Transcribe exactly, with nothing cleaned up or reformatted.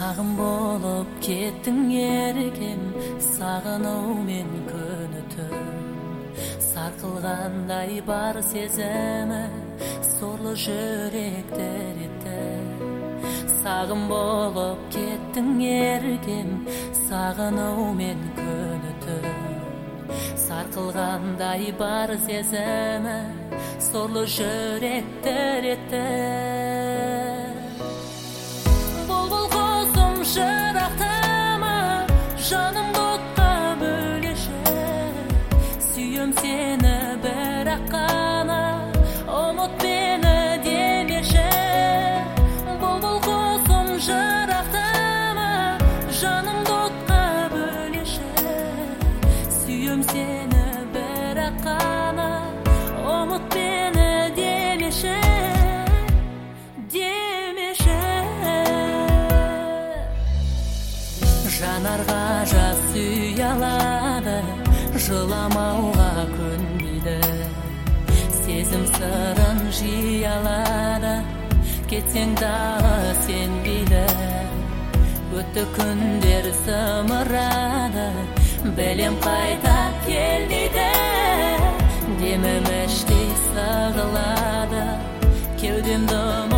Сағым болып кеттің еркем, сағынумен күн өтіп, сарқылғандай бар сезімі, сорлы жүрек дір етті. Сағым болып кеттің еркем, сағынумен күн өтіп, сарқылғандай бар сезімі, сорлы жүрек дір етті. Шырақтама, жаным отқа бөлеші, сүйем сені бірақ қана, ұмыт мені демеші. Бұлбұл құсым шырақтама, жаным отқа бөлеші, сүйем сені бірақ қана, ұмыт мені демеші. Жанарға жас сүй алады, жыламауға көнбейді. Сезім сырын жиі алады, кетсең дағы сенбейді. Өтті күндер зымырады, білем қайта кел дейді. Демім іштей сығылады, кеудемді